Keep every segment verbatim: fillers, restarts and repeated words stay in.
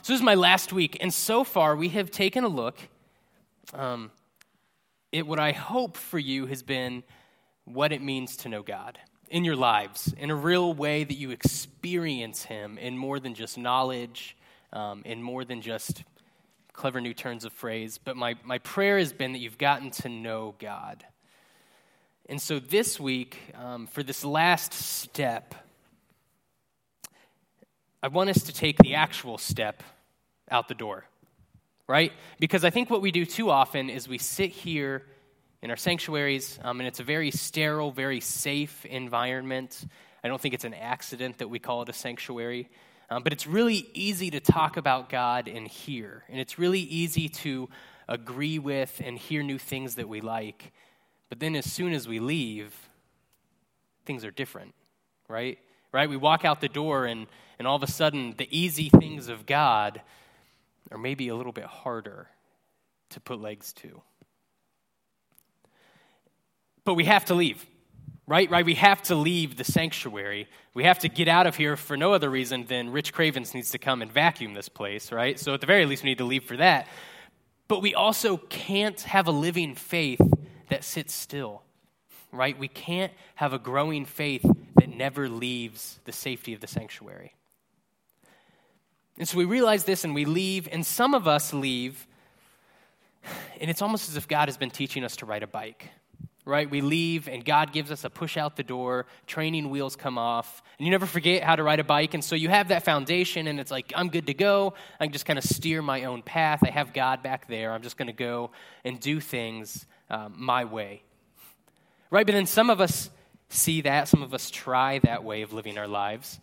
So this is my last week, and so far we have taken a look um, at what I hope for you has been what it means to know God in your lives, in a real way that you experience Him in more than just knowledge, um, in more than just clever new turns of phrase. But my, my prayer has been that you've gotten to know God. And so this week, um, for this last step, I want us to take the actual step out the door, right? Because I think what we do too often is we sit here in our sanctuaries, um, and it's a very sterile, very safe environment. I don't think it's an accident that we call it a sanctuary. Um, but it's really easy to talk about God in here, and it's really easy to agree with and hear new things that we like. But then as soon as we leave, things are different, right? Right? We walk out the door, and, and all of a sudden, the easy things of God are maybe a little bit harder to put legs to. But we have to leave, right? Right? We have to leave the sanctuary. We have to get out of here for no other reason than Rich Cravens needs to come and vacuum this place, right? So at the very least, we need to leave for that. But we also can't have a living faith that sits still, right? We can't have a growing faith that never leaves the safety of the sanctuary. And so we realize this and we leave, and some of us leave, and it's almost as if God has been teaching us to ride a bike, right? We leave, and God gives us a push out the door, training wheels come off, and you never forget how to ride a bike, and so you have that foundation, and it's like, I'm good to go. I can just kind of steer my own path. I have God back there. I'm just going to go and do things um, my way, right? But then some of us see that. Some of us try that way of living our lives.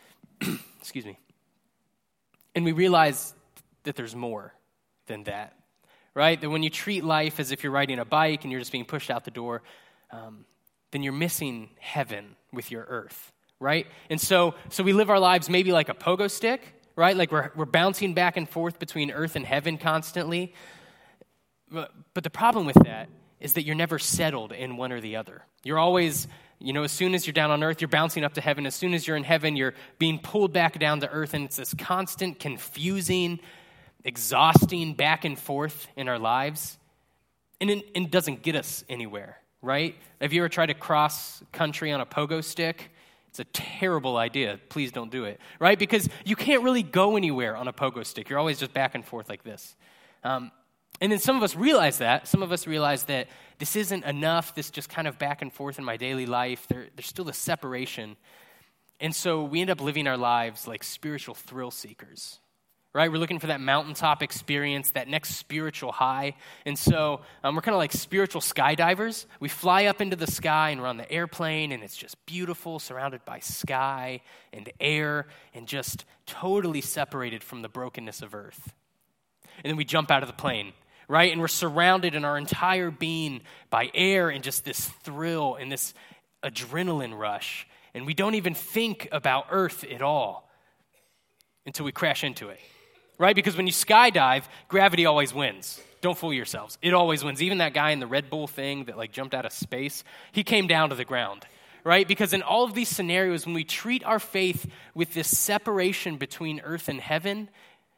Excuse me. And we realize that there's more than that, right? That when you treat life as if you're riding a bike and you're just being pushed out the door, um, then you're missing heaven with your earth, right? And so so we live our lives maybe like a pogo stick, right? Like we're we're bouncing back and forth between earth and heaven constantly. But, but the problem with that is that you're never settled in one or the other. You're always, you know, as soon as you're down on earth, you're bouncing up to heaven. As soon as you're in heaven, you're being pulled back down to earth. And it's this constant, confusing, exhausting back and forth in our lives. And it, it doesn't get us anywhere, right? Have you ever tried to cross country on a pogo stick? It's a terrible idea. Please don't do it, right? Because you can't really go anywhere on a pogo stick. You're always just back and forth like this. Um, And then some of us realize that. Some of us realize that this isn't enough, this just kind of back and forth in my daily life. There, there's still a separation. And so we end up living our lives like spiritual thrill seekers, right? We're looking for that mountaintop experience, that next spiritual high. And so um, we're kind of like spiritual skydivers. We fly up into the sky and we're on the airplane, and it's just beautiful, surrounded by sky and air, and just totally separated from the brokenness of earth. And then we jump out of the plane, right? And we're surrounded in our entire being by air and just this thrill and this adrenaline rush. And we don't even think about earth at all until we crash into it, right? Because when you skydive, gravity always wins. Don't fool yourselves. It always wins. Even that guy in the Red Bull thing that like jumped out of space, he came down to the ground, right? Because in all of these scenarios, when we treat our faith with this separation between earth and heaven,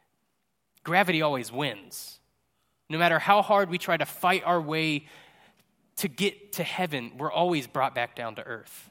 gravity always wins. No matter how hard we try to fight our way to get to heaven, we're always brought back down to earth.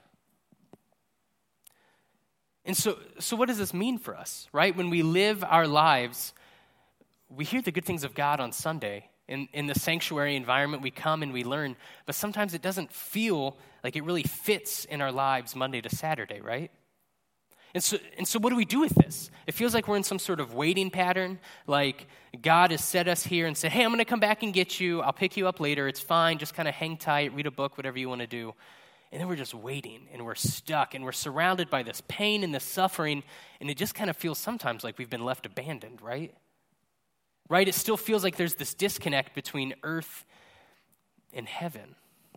And so, so what does this mean for us, right? When we live our lives, we hear the good things of God on Sunday. In, in the sanctuary environment, we come and we learn, but sometimes it doesn't feel like it really fits in our lives Monday to Saturday, right? And so, and so what do we do with this? It feels like we're in some sort of waiting pattern, like God has set us here and said, hey, I'm going to come back and get you. I'll pick you up later. It's fine. Just kind of hang tight, read a book, whatever you want to do. And then we're just waiting, and we're stuck, and we're surrounded by this pain and this suffering, and it just kind of feels sometimes like we've been left abandoned, right? Right? It still feels like there's this disconnect between earth and heaven.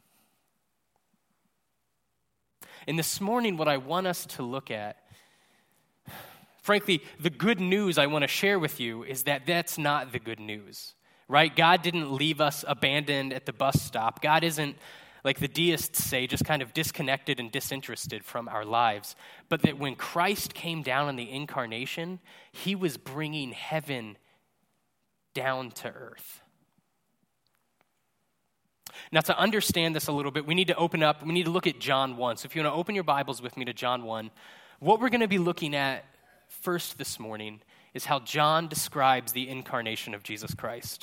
And this morning, what I want us to look at, frankly, the good news I want to share with you is that that's not the good news, right? God didn't leave us abandoned at the bus stop. God isn't like the deists say, just kind of disconnected and disinterested from our lives, but that when Christ came down in the incarnation, he was bringing heaven down to earth. Now, to understand this a little bit, we need to open up, we need to look at John one. So if you want to open your Bibles with me to John one, what we're going to be looking at first this morning is how John describes the incarnation of Jesus Christ.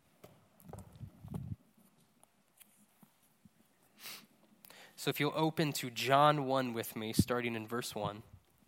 So if you'll open to John one with me, starting in verse one.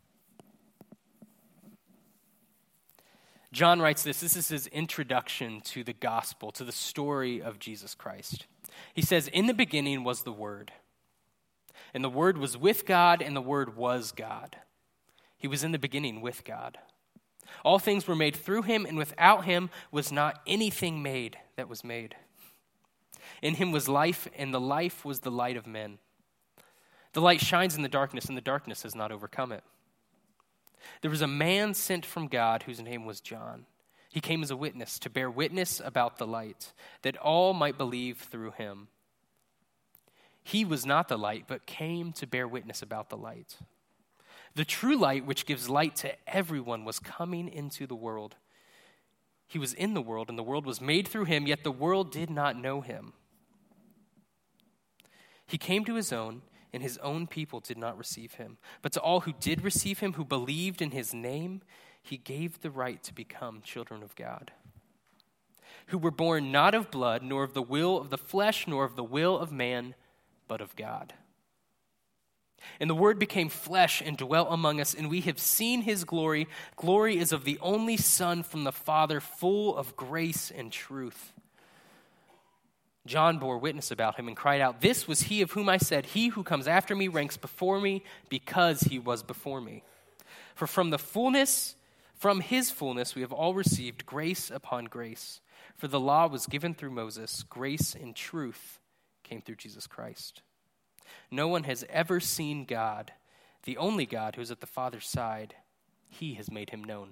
John writes this. This is his introduction to the gospel, to the story of Jesus Christ. He says, "In the beginning was the Word, and the Word was with God, and the Word was God. He was in the beginning with God. All things were made through him, and without him was not anything made that was made. In him was life, and the life was the light of men. The light shines in the darkness, and the darkness has not overcome it. There was a man sent from God whose name was John. He came as a witness to bear witness about the light, that all might believe through him. He was not the light, but came to bear witness about the light. The true light, which gives light to everyone, was coming into the world. He was in the world, and the world was made through him, yet the world did not know him. He came to his own, and his own people did not receive him. But to all who did receive him, who believed in his name, he gave the right to become children of God, who were born not of blood, nor of the will of the flesh, nor of the will of man, but of God. And the Word became flesh and dwelt among us, and we have seen his glory. Glory is of the only Son from the Father, full of grace and truth. John bore witness about him and cried out, 'This was he of whom I said, he who comes after me ranks before me, because he was before me.' For from the fullness, from his fullness, we have all received grace upon grace. For the law was given through Moses, grace and truth came through Jesus Christ. No one has ever seen God, the only God who is at the Father's side. He has made him known."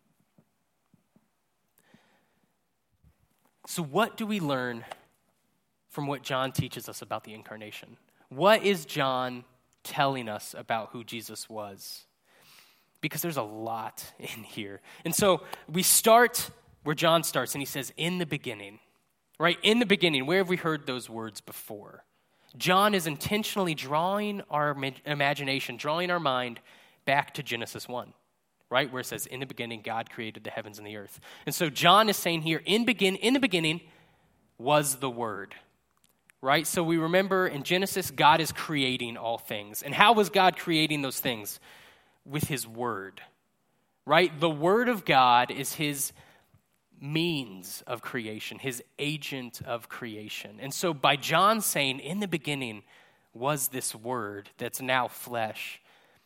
So what do we learn from what John teaches us about the incarnation? What is John telling us about who Jesus was? Because there's a lot in here. And so we start where John starts, and he says, "In the beginning." Right? In the beginning. Where have we heard those words before? John is intentionally drawing our imagination, drawing our mind back to Genesis one, right? Where it says, "In the beginning, God created the heavens and the earth." And so John is saying here, in begin, in the beginning was the Word, right? So we remember in Genesis, God is creating all things. And how was God creating those things? With his Word, right? The Word of God is his means of creation, his agent of creation. And so by John saying, "In the beginning was this Word that's now flesh,"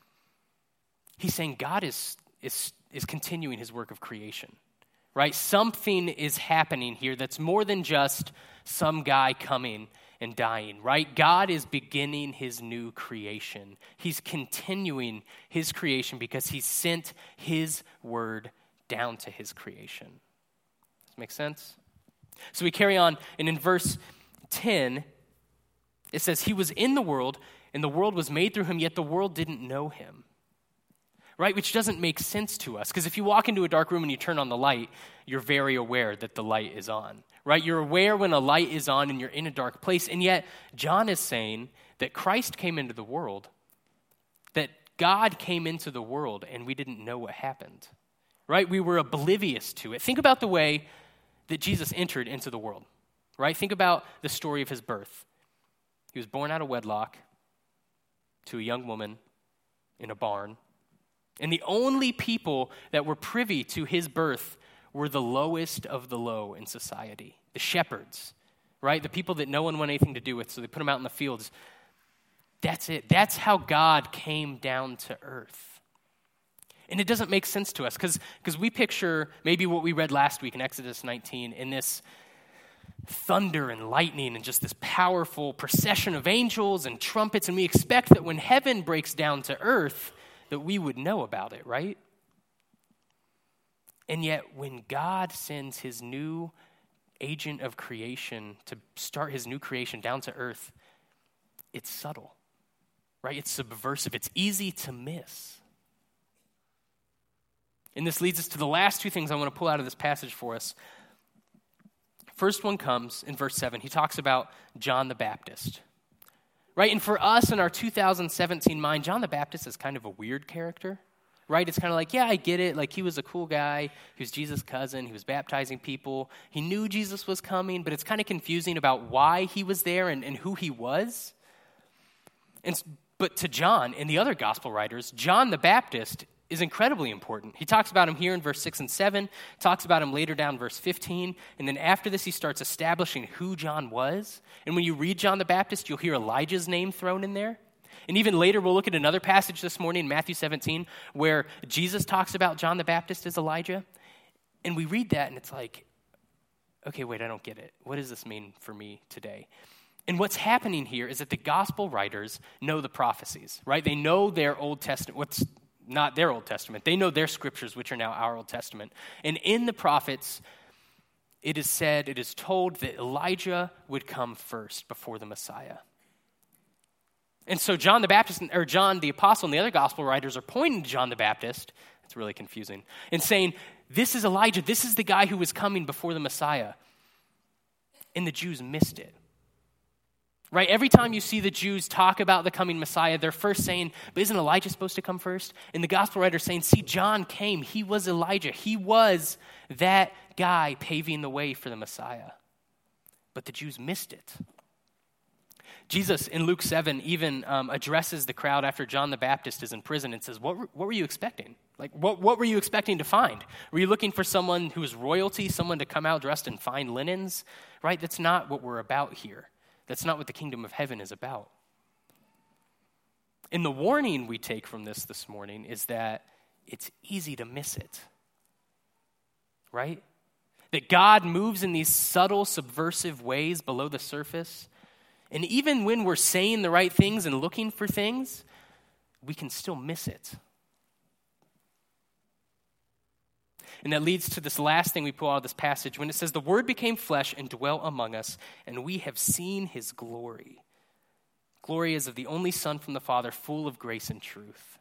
he's saying God is, is, is continuing his work of creation, right? Something is happening here that's more than just some guy coming and dying, right? God is beginning his new creation. He's continuing his creation because he sent his Word down to his creation. Make sense? So we carry on, and in verse ten, it says, "He was in the world, and the world was made through him, yet the world didn't know him." Right? Which doesn't make sense to us, because if you walk into a dark room and you turn on the light, you're very aware that the light is on. Right? You're aware when a light is on and you're in a dark place, and yet John is saying that Christ came into the world, that God came into the world, and we didn't know what happened. Right? We were oblivious to it. Think about the way that Jesus entered into the world, right? Think about the story of his birth. He was born out of wedlock to a young woman in a barn. And the only people that were privy to his birth were the lowest of the low in society, the shepherds, right? The people that no one wanted anything to do with, so they put them out in the fields. That's it. That's how God came down to earth. And it doesn't make sense to us because because we picture maybe what we read last week in Exodus nineteen in this thunder and lightning and just this powerful procession of angels and trumpets, and we expect that when heaven breaks down to earth that we would know about it, right? And yet when God sends his new agent of creation to start his new creation down to earth, it's subtle, right? It's subversive. It's easy to miss. And this leads us to the last two things I want to pull out of this passage for us. First one comes in verse seven. He talks about John the Baptist, right? And for us in our two thousand seventeen mind, John the Baptist is kind of a weird character, right? It's kind of like, yeah, I get it. Like, he was a cool guy. He was Jesus' cousin. He was baptizing people. He knew Jesus was coming, but it's kind of confusing about why he was there and, and who he was. And But to John and the other gospel writers, John the Baptist is incredibly important. He talks about him here in verse six and seven, talks about him later down in verse fifteen, and then after this he starts establishing who John was. And when you read John the Baptist, you'll hear Elijah's name thrown in there. And even later we'll look at another passage this morning, Matthew seventeen, where Jesus talks about John the Baptist as Elijah. And we read that and it's like, okay, wait, I don't get it. What does this mean for me today? And what's happening here is that the gospel writers know the prophecies, right? They know their Old Testament, what's not their Old Testament. They know their scriptures, which are now our Old Testament. And in the prophets, it is said, it is told that Elijah would come first before the Messiah. And so John the Baptist, or John the Apostle and the other gospel writers are pointing to John the Baptist. It's really confusing. And saying, this is Elijah. This is the guy who was coming before the Messiah. And the Jews missed it. Right? Every time you see the Jews talk about the coming Messiah, they're first saying, but isn't Elijah supposed to come first? And the gospel writer is saying, see, John came. He was Elijah. He was that guy paving the way for the Messiah. But the Jews missed it. Jesus in Luke seven even um, addresses the crowd after John the Baptist is in prison and says, what were, what were you expecting? Like, what, what were you expecting to find? Were you looking for someone who is royalty, someone to come out dressed in fine linens? Right? That's not what we're about here. That's not what the kingdom of heaven is about. And the warning we take from this this morning is that it's easy to miss it, right? That God moves in these subtle, subversive ways below the surface. And even when we're saying the right things and looking for things, we can still miss it. And that leads to this last thing we pull out of this passage when it says, the word became flesh and dwelt among us, and we have seen his glory. Glory is of the only Son from the Father, full of grace and truth.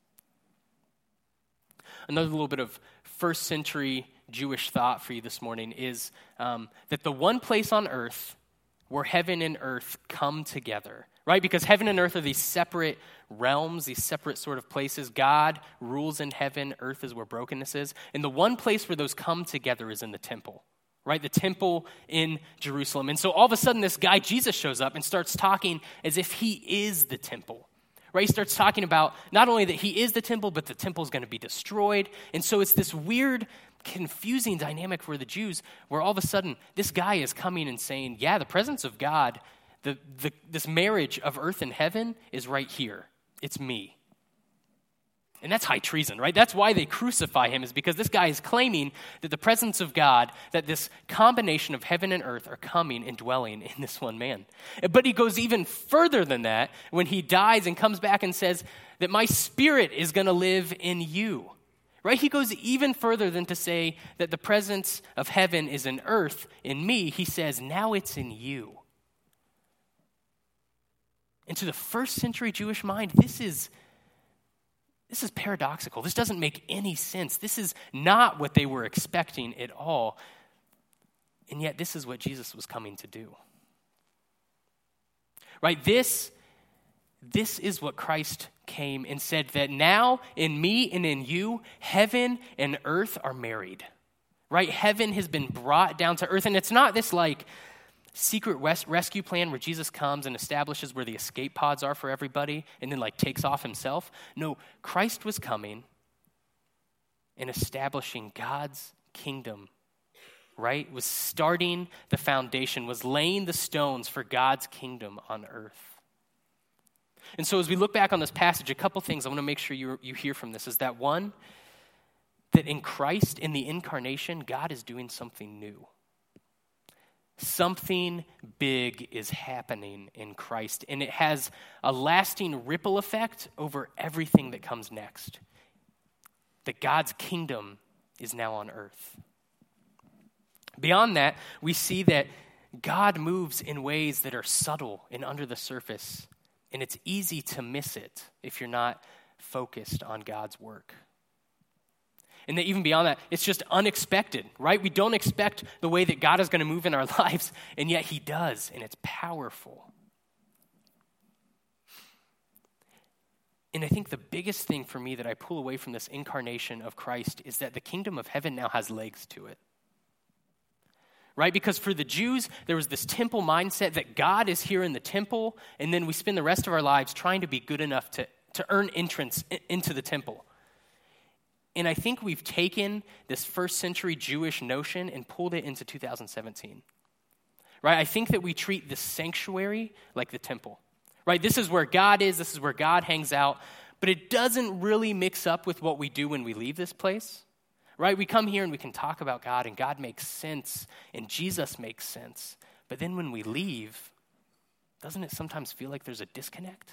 Another little bit of first century Jewish thought for you this morning is um, that the one place on earth where heaven and earth come together, right? Because heaven and earth are these separate realms, these separate sort of places. God rules in heaven, earth is where brokenness is. And the one place where those come together is in the temple, right? The temple in Jerusalem. And so all of a sudden this guy, Jesus, shows up and starts talking as if he is the temple, right? He starts talking about not only that he is the temple, but the temple is going to be destroyed. And so it's this weird, confusing dynamic for the Jews where all of a sudden this guy is coming and saying, yeah, the presence of God, the, the this marriage of earth and heaven is right here. It's me. And that's high treason, right? That's why they crucify him, is because this guy is claiming that the presence of God, that this combination of heaven and earth are coming and dwelling in this one man. But he goes even further than that when he dies and comes back and says that my spirit is going to live in you. Right? He goes even further than to say that the presence of heaven is in earth, in me. He says, now it's in you. And to the first century Jewish mind, this is, this is paradoxical. This doesn't make any sense. This is not what they were expecting at all. And yet this is what Jesus was coming to do. Right? This, this is what Christ came and said, that now in me and in you, heaven and earth are married, right? Heaven has been brought down to earth. And it's not this like secret res- rescue plan where Jesus comes and establishes where the escape pods are for everybody and then like takes off himself. No, Christ was coming and establishing God's kingdom, right? Was starting the foundation, was laying the stones for God's kingdom on earth. And so as we look back on this passage, a couple things I want to make sure you, you hear from this is that one, that in Christ, in the incarnation, God is doing something new. Something big is happening in Christ, and it has a lasting ripple effect over everything that comes next. That God's kingdom is now on earth. Beyond that, we see that God moves in ways that are subtle and under the surface, and it's easy to miss it if you're not focused on God's work. And then even beyond that, it's just unexpected, right? We don't expect the way that God is going to move in our lives, and yet he does, and it's powerful. And I think the biggest thing for me that I pull away from this incarnation of Christ is that the kingdom of heaven now has legs to it. Right? Because for the Jews, there was this temple mindset that God is here in the temple, and then we spend the rest of our lives trying to be good enough to, to earn entrance into the temple. And I think we've taken this first century Jewish notion and pulled it into two thousand seventeen. Right? I think that we treat the sanctuary like the temple. Right? This is where God is, this is where God hangs out, but it doesn't really mix up with what we do when we leave this place. Right? We come here and we can talk about God, and God makes sense, and Jesus makes sense. But then when we leave, doesn't it sometimes feel like there's a disconnect?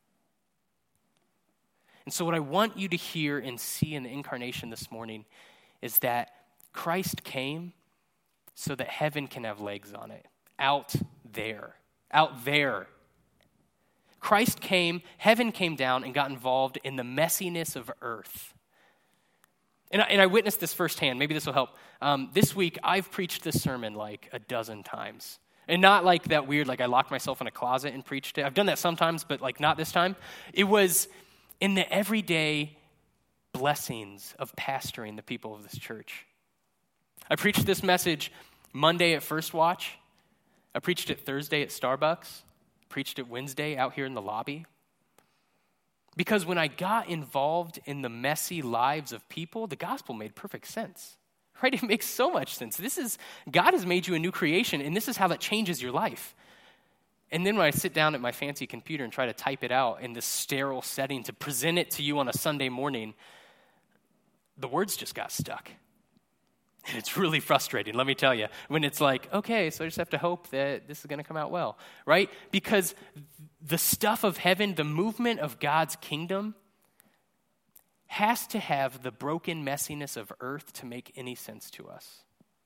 And so what I want you to hear and see in the incarnation this morning is that Christ came so that heaven can have legs on it. Out there. Out there. Christ came, heaven came down and got involved in the messiness of earth. And I, and I witnessed this firsthand. Maybe this will help. Um, this week, I've preached this sermon like a dozen times. And not like that weird, like I locked myself in a closet and preached it. I've done that sometimes, but like not this time. It was in the everyday blessings of pastoring the people of this church. I preached this message Monday at First Watch. I preached it Thursday at Starbucks. Preached it Wednesday out here in the lobby. Because when I got involved in the messy lives of people, the gospel made perfect sense. Right? It makes so much sense. This is, God has made you a new creation, and this is how that changes your life. And then when I sit down at my fancy computer and try to type it out in this sterile setting to present it to you on a Sunday morning, the words just got stuck. And it's really frustrating, let me tell you, when it's like, okay, so I just have to hope that this is going to come out well, right? Because the stuff of heaven, the movement of God's kingdom, has to have the broken messiness of earth to make any sense to us.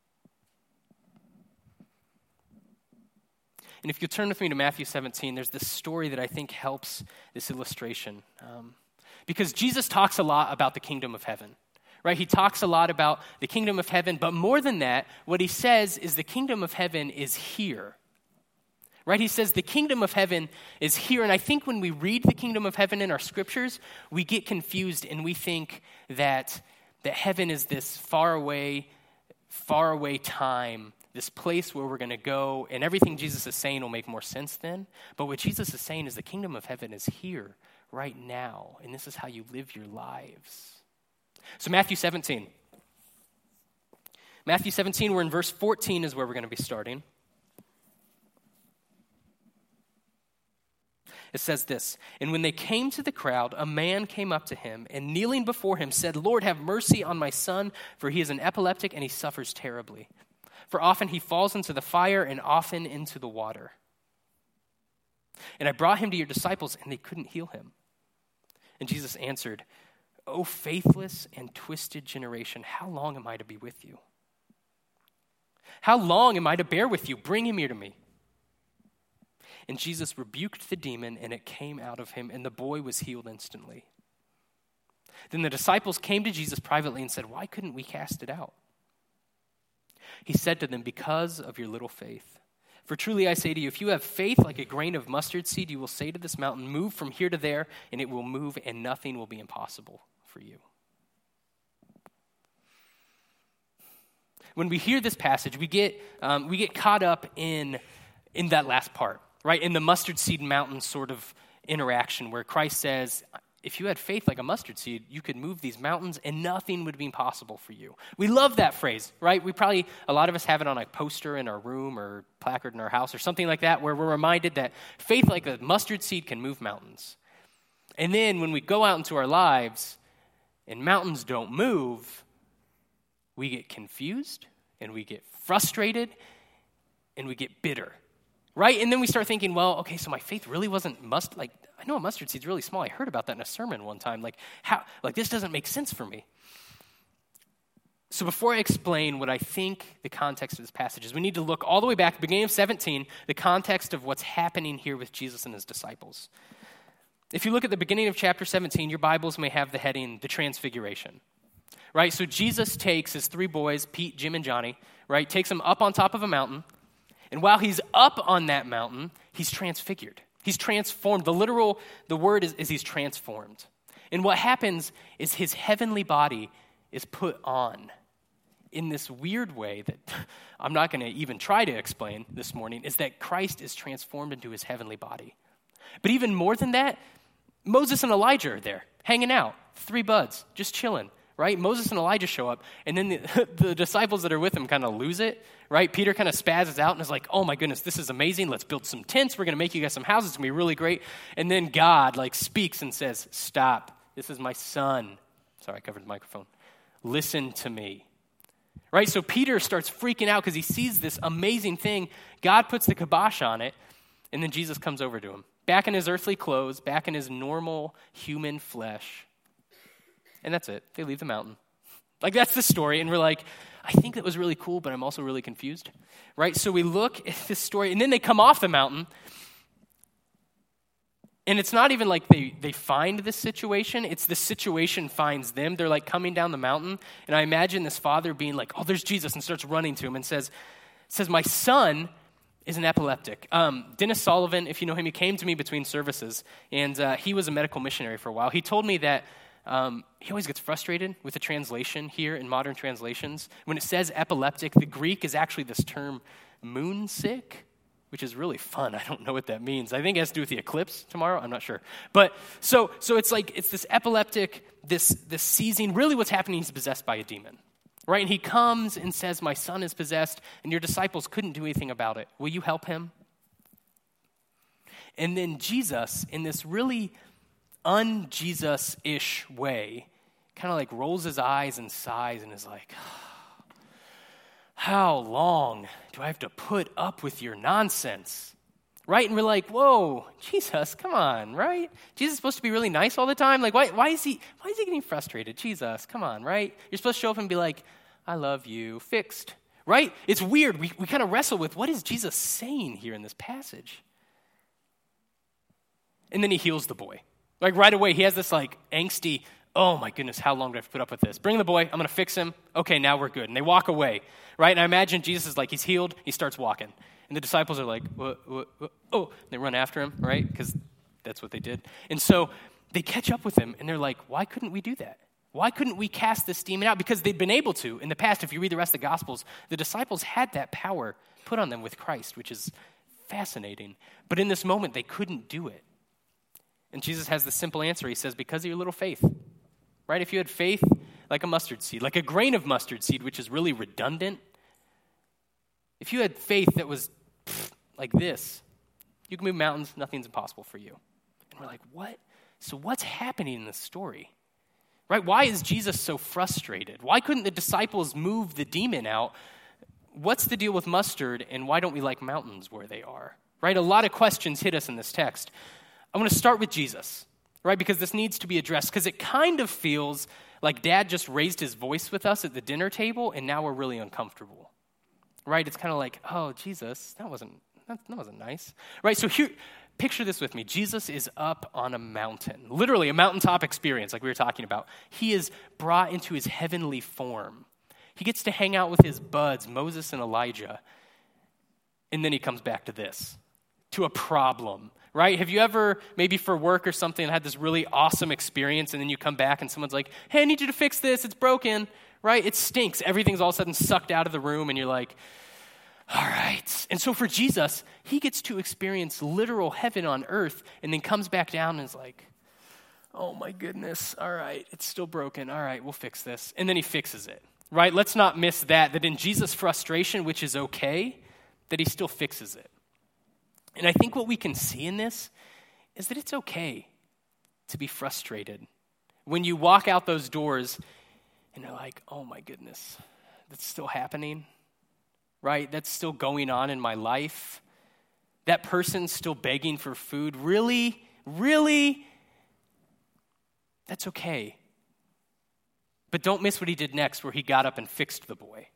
And if you turn with me to Matthew seventeen, there's this story that I think helps this illustration. Um, because Jesus talks a lot about the kingdom of heaven. Right? He talks a lot about the kingdom of heaven, but more than that, what he says is the kingdom of heaven is here. Right? He says the kingdom of heaven is here, and I think when we read the kingdom of heaven in our scriptures, we get confused and we think that, that heaven is this far away, far away time, this place where we're going to go, and everything Jesus is saying will make more sense then. But what Jesus is saying is the kingdom of heaven is here, right now, and this is how you live your lives. So Matthew seventeen. Matthew seventeen, we're in verse fourteen is where we're going to be starting. It says this, and when they came to the crowd, a man came up to him and kneeling before him said, Lord, have mercy on my son, for he is an epileptic and he suffers terribly. For often he falls into the fire and often into the water. And I brought him to your disciples and they couldn't heal him. And Jesus answered, O faithless and twisted generation, how long am I to be with you? How long am I to bear with you? Bring him here to me. And Jesus rebuked the demon, and it came out of him, and the boy was healed instantly. Then the disciples came to Jesus privately and said, why couldn't we cast it out? He said to them, because of your little faith. For truly I say to you, if you have faith like a grain of mustard seed, you will say to this mountain, move from here to there, and it will move, and nothing will be impossible for you. When we hear this passage, we get um, we get caught up in in that last part, right? In the mustard seed mountain sort of interaction where Christ says, if you had faith like a mustard seed, you could move these mountains and nothing would be impossible for you. We love that phrase, right? We probably, a lot of us have it on a poster in our room or placard in our house or something like that where we're reminded that faith like a mustard seed can move mountains. And then when we go out into our lives and mountains don't move, we get confused and we get frustrated and we get bitter, right? And then we start thinking, well, okay, so my faith really wasn't must like I know a mustard seed's really small. I heard about that in a sermon one time. Like how like this doesn't make sense for me. So before I explain what I think the context of this passage is, we need to look all the way back, beginning of seventeen, the context of what's happening here with Jesus and his disciples. If you look at the beginning of chapter seventeen, your Bibles may have the heading, the Transfiguration, right? So Jesus takes his three boys, Pete, Jim, and Johnny, right? Takes them up on top of a mountain, and while he's up on that mountain, he's transfigured. He's transformed. The literal, the word is, is he's transformed. And what happens is his heavenly body is put on in this weird way that I'm not going to even try to explain this morning, is that Christ is transformed into his heavenly body. But even more than that, Moses and Elijah are there, hanging out, three buds, just chilling, right? Moses and Elijah show up, and then the, the disciples that are with him kind of lose it, right? Peter kind of spazzes out and is like, oh my goodness, this is amazing. Let's build some tents. We're going to make you guys some houses. It's going to be really great. And then God like speaks and says, stop. This is my son. Sorry, I covered the microphone. Listen to me. Right? So Peter starts freaking out because he sees this amazing thing. God puts the kibosh on it, and then Jesus comes over to him. Back in his earthly clothes, back in his normal human flesh. And that's it. They leave the mountain. Like, that's the story. And we're like, I think that was really cool, but I'm also really confused. Right? So we look at this story, and then they come off the mountain. And it's not even like they, they find this situation. It's the situation finds them. They're like coming down the mountain. And I imagine this father being like, oh, there's Jesus, and starts running to him and says, says my son is an epileptic. Um, Dennis Sullivan, if you know him, he came to me between services. And uh, he was a medical missionary for a while. He told me that um, he always gets frustrated with the translation here in modern translations. When it says epileptic, the Greek is actually this term moonsick, which is really fun. I don't know what that means. I think it has to do with the eclipse tomorrow. I'm not sure. But so so it's like, it's this epileptic, this, this seizing. Really what's happening, he's possessed by a demon, right? And he comes and says, my son is possessed, and your disciples couldn't do anything about it. Will you help him? And then Jesus, in this really un-Jesus-ish way, kind of like rolls his eyes and sighs and is like, how long do I have to put up with your nonsense? Right? And we're like, whoa, Jesus, come on, right? Jesus is supposed to be really nice all the time. Like, why, why is he why is he getting frustrated? Jesus, come on, right? You're supposed to show up and be like, I love you, fixed, right? It's weird. We, we kind of wrestle with, what is Jesus saying here in this passage? And then he heals the boy. Like, right away, he has this, like, angsty, oh my goodness, how long do I have to put up with this? Bring the boy, I'm going to fix him. Okay, now we're good. And they walk away, right? And I imagine Jesus is like, he's healed, he starts walking. And the disciples are like, what, what, what? Oh, and they run after him, right? Because that's what they did. And so they catch up with him, and they're like, why couldn't we do that? Why couldn't we cast this demon out? Because they'd been able to. In the past, if you read the rest of the Gospels, the disciples had that power put on them with Christ, which is fascinating. But in this moment, they couldn't do it. And Jesus has the simple answer. He says, because of your little faith. Right? If you had faith like a mustard seed, like a grain of mustard seed, which is really redundant. If you had faith that was pff, like this, you can move mountains, nothing's impossible for you. And we're like, what? So what's happening in this story? Right? Why is Jesus so frustrated? Why couldn't the disciples move the demon out? What's the deal with mustard, and why don't we like mountains where they are? Right? A lot of questions hit us in this text. I want to start with Jesus. Right, because this needs to be addressed, because it kind of feels like Dad just raised his voice with us at the dinner table, and now we're really uncomfortable. Right, it's kind of like, oh, Jesus, that wasn't that, that wasn't nice. Right, so here, picture this with me. Jesus is up on a mountain, literally a mountaintop experience, like we were talking about. He is brought into his heavenly form. He gets to hang out with his buds, Moses and Elijah, and then he comes back to this, to a problem. Right? Have you ever, maybe for work or something, had this really awesome experience, and then you come back and someone's like, hey, I need you to fix this. It's broken. Right? It stinks. Everything's all of a sudden sucked out of the room, and you're like, all right. And so for Jesus, he gets to experience literal heaven on earth, and then comes back down and is like, oh my goodness. All right. It's still broken. All right. We'll fix this. And then he fixes it. Right? Let's not miss that, that in Jesus' frustration, which is okay, that he still fixes it. And I think what we can see in this is that it's okay to be frustrated. When you walk out those doors and you're like, oh my goodness, that's still happening, right? That's still going on in my life. That person's still begging for food. Really? Really? That's okay. But don't miss what he did next, where he got up and fixed the boy.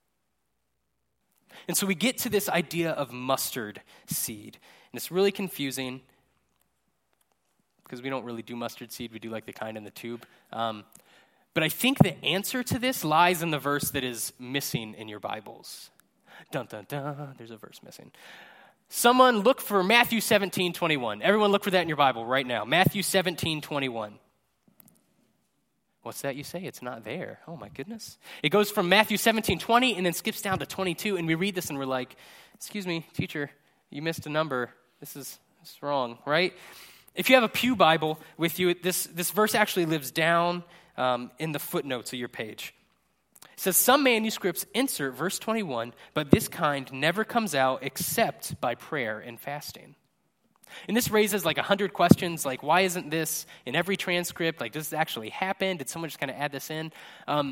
And so we get to this idea of mustard seed. And it's really confusing because we don't really do mustard seed. We do like the kind in the tube. Um, but I think the answer to this lies in the verse that is missing in your Bibles. Dun, dun, dun. There's a verse missing. Someone look for Matthew seventeen twenty-one. Everyone look for that in your Bible right now. Matthew seventeen twenty-one. What's that you say? It's not there. Oh, my goodness. It goes from Matthew seventeen twenty and then skips down to twenty-two, and we read this and we're like, excuse me, teacher, you missed a number. This is, this is wrong, right? If you have a Pew Bible with you, this, this verse actually lives down um, in the footnotes of your page. It says, some manuscripts insert verse twenty-one, but this kind never comes out except by prayer and fasting. And this raises like a hundred questions, like why isn't this in every transcript? Like, does this actually happen? Did someone just kind of add this in? Um,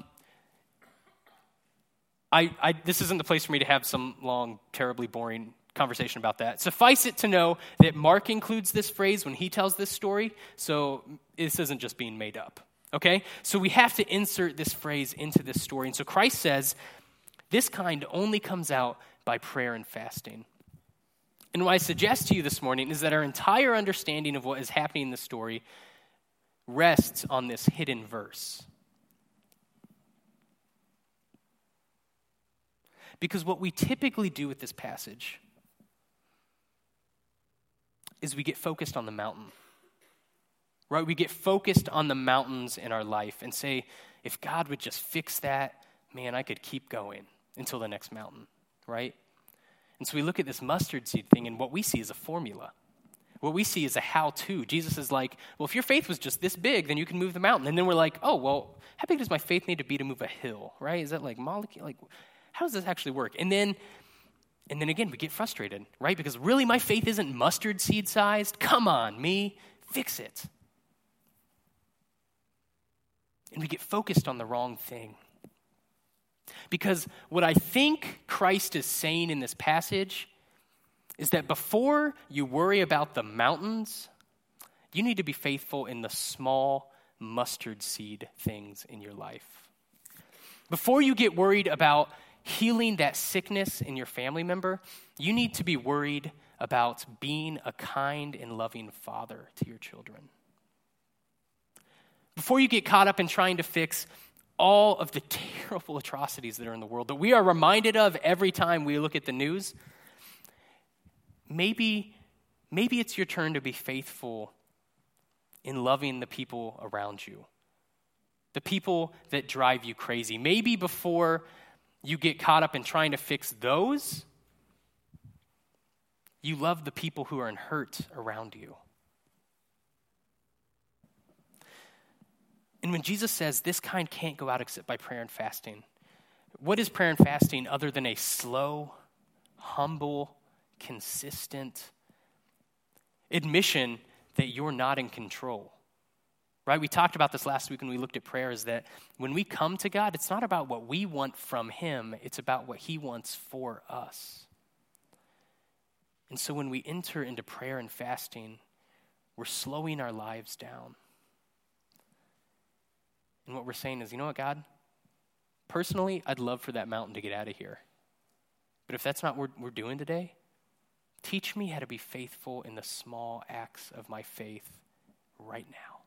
I, I, this isn't the place for me to have some long, terribly boring conversation about that. Suffice it to know that Mark includes this phrase when he tells this story, so this isn't just being made up, okay? So we have to insert this phrase into this story. And so Christ says, this kind only comes out by prayer and fasting. And what I suggest to you this morning is that our entire understanding of what is happening in the story rests on this hidden verse. Because what we typically do with this passage is we get focused on the mountain, right? We get focused on the mountains in our life and say, if God would just fix that, man, I could keep going until the next mountain, right? And so we look at this mustard seed thing, and what we see is a formula. What we see is a how-to. Jesus is like, well, if your faith was just this big, then you can move the mountain. And then we're like, oh, well, how big does my faith need to be to move a hill, right? Is that like molecule? Like, how does this actually work? And then, and then again, we get frustrated, right? Because really, my faith isn't mustard seed sized. Come on, me, fix it. And we get focused on the wrong thing. Because what I think Christ is saying in this passage is that before you worry about the mountains, you need to be faithful in the small mustard seed things in your life. Before you get worried about healing that sickness in your family member, you need to be worried about being a kind and loving father to your children. Before you get caught up in trying to fix all of the terrible atrocities that are in the world that we are reminded of every time we look at the news, maybe, maybe it's your turn to be faithful in loving the people around you, the people that drive you crazy. Maybe before you get caught up in trying to fix those, you love the people who are in hurt around you. And when Jesus says this kind can't go out except by prayer and fasting, what is prayer and fasting other than a slow, humble, consistent admission that you're not in control? Right? We talked about this last week when we looked at prayer, is that when we come to God, it's not about what we want from him, it's about what he wants for us. And so when we enter into prayer and fasting, we're slowing our lives down. And what we're saying is, you know what, God? Personally, I'd love for that mountain to get out of here. But if that's not what we're doing today, teach me how to be faithful in the small acts of my faith right now.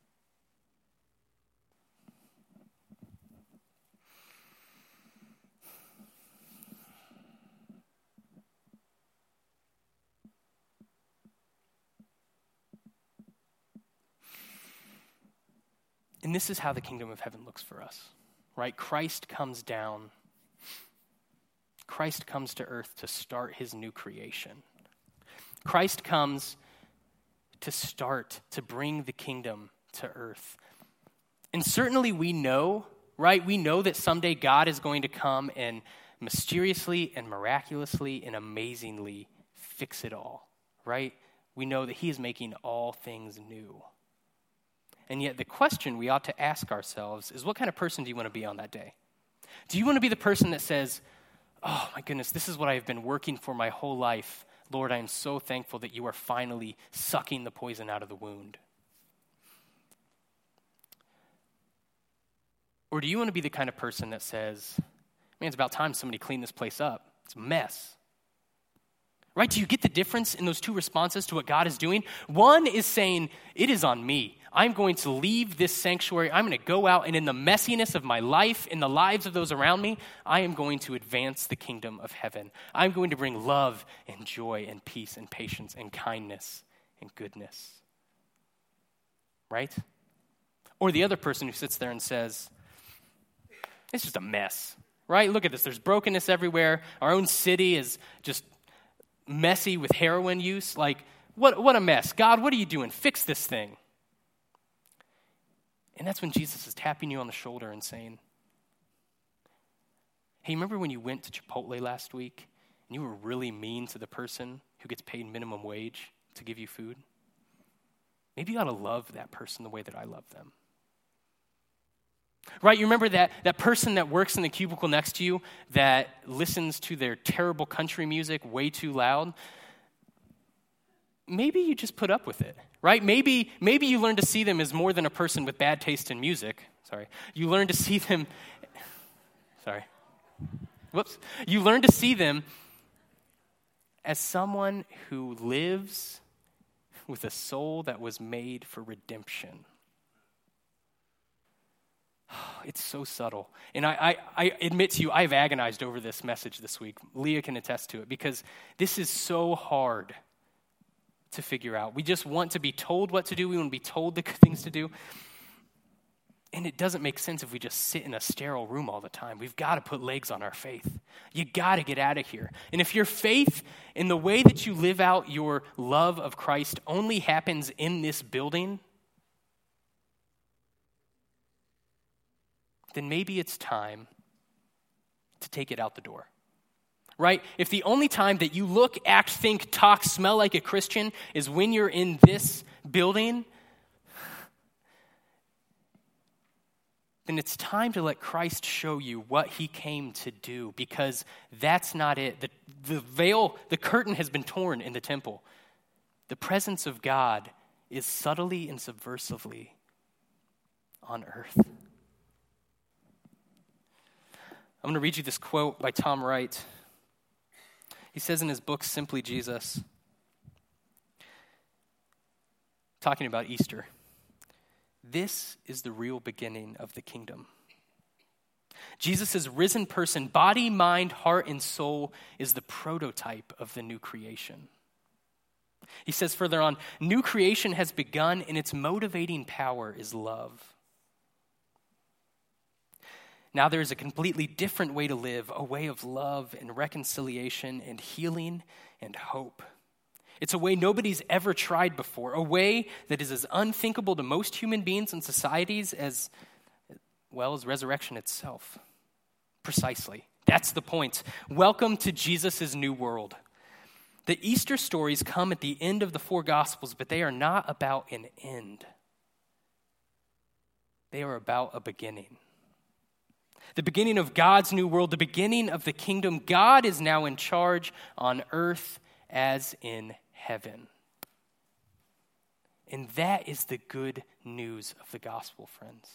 And this is how the kingdom of heaven looks for us, right? Christ comes down. Christ comes to earth to start his new creation. Christ comes to start, to bring the kingdom to earth. And certainly we know, right? We know that someday God is going to come and mysteriously and miraculously and amazingly fix it all, right? We know that he is making all things new. And yet the question we ought to ask ourselves is, what kind of person do you want to be on that day? Do you want to be the person that says, oh my goodness, this is what I've been working for my whole life. Lord, I am so thankful that you are finally sucking the poison out of the wound. Or do you want to be the kind of person that says, man, it's about time somebody cleaned this place up. It's a mess. Right? Do you get the difference in those two responses to what God is doing? One is saying, it is on me. I'm going to leave this sanctuary. I'm going to go out, and in the messiness of my life, in the lives of those around me, I am going to advance the kingdom of heaven. I'm going to bring love and joy and peace and patience and kindness and goodness. Right? Or the other person who sits there and says, it's just a mess. Right? Look at this. There's brokenness everywhere. Our own city is just messy with heroin use. Like, what, what a mess. God, what are you doing? Fix this thing. And that's when Jesus is tapping you on the shoulder and saying, hey, remember when you went to Chipotle last week and you were really mean to the person who gets paid minimum wage to give you food? Maybe you ought to love that person the way that I love them. Right, you remember that, that person that works in the cubicle next to you that listens to their terrible country music way too loud? Maybe you just put up with it, right? Maybe, maybe you learn to see them as more than a person with bad taste in music. Sorry. You learn to see them, sorry. Whoops. You learn to see them as someone who lives with a soul that was made for redemption. It's so subtle. And I, I, I admit to you, I've agonized over this message this week. Leah can attest to it because this is so hard to figure out. We just want to be told what to do. We want to be told the things to do. And it doesn't make sense if we just sit in a sterile room all the time. We've got to put legs on our faith. You got to get out of here. And if your faith in the way that you live out your love of Christ only happens in this building, then maybe it's time to take it out the door. Right? If the only time that you look, act, think, talk, smell like a Christian is when you're in this building, then it's time to let Christ show you what he came to do, because that's not it. The, the veil, the curtain has been torn in the temple. The presence of God is subtly and subversively on earth. I'm going to read you this quote by Tom Wright. He says in his book, Simply Jesus, talking about Easter, this is the real beginning of the kingdom. Jesus' risen person, body, mind, heart, and soul, is the prototype of the new creation. He says further on, new creation has begun, and its motivating power is love. Now there is a completely different way to live, a way of love and reconciliation and healing and hope. It's a way nobody's ever tried before, a way that is as unthinkable to most human beings and societies as, well, as resurrection itself. Precisely. That's the point. Welcome to Jesus' new world. The Easter stories come at the end of the four Gospels, but they are not about an end. They are about a beginning. The beginning of God's new world, the beginning of the kingdom. God is now in charge on earth as in heaven. And that is the good news of the gospel, friends.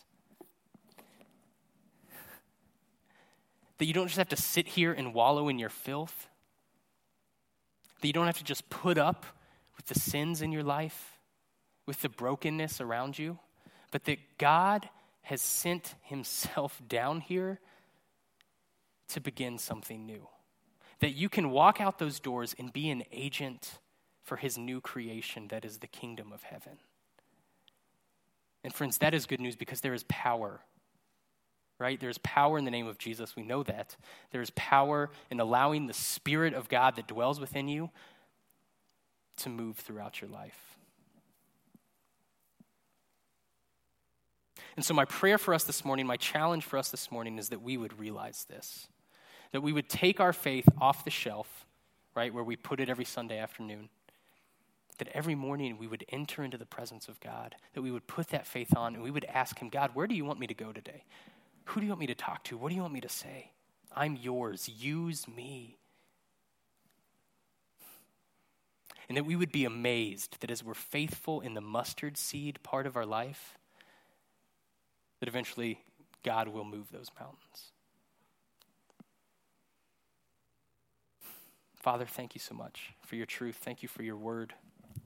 That you don't just have to sit here and wallow in your filth. That you don't have to just put up with the sins in your life, with the brokenness around you, but that God has sent himself down here to begin something new. That you can walk out those doors and be an agent for his new creation that is the kingdom of heaven. And friends, that is good news because there is power, right? There's power in the name of Jesus. We know that. There's power in allowing the Spirit of God that dwells within you to move throughout your life. And so my prayer for us this morning, my challenge for us this morning is that we would realize this. That we would take our faith off the shelf, right, where we put it every Sunday afternoon. That every morning we would enter into the presence of God. That we would put that faith on and we would ask him, God, where do you want me to go today? Who do you want me to talk to? What do you want me to say? I'm yours. Use me. And that we would be amazed that as we're faithful in the mustard seed part of our life, that eventually God will move those mountains. Father, thank you so much for your truth. Thank you for your word.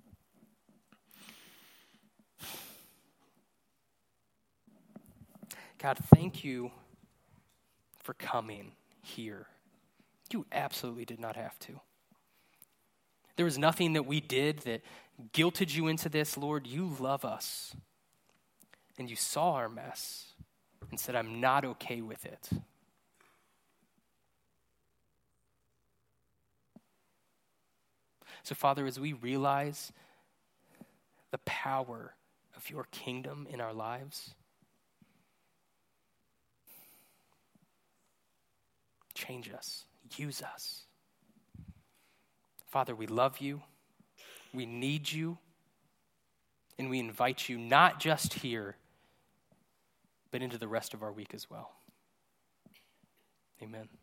God, thank you for coming here. You absolutely did not have to. There was nothing that we did that guilted you into this, Lord. You love us. And you saw our mess and said, I'm not okay with it. So, Father, as we realize the power of your kingdom in our lives, change us, use us. Father, we love you, we need you, and we invite you not just here, but into the rest of our week as well. Amen.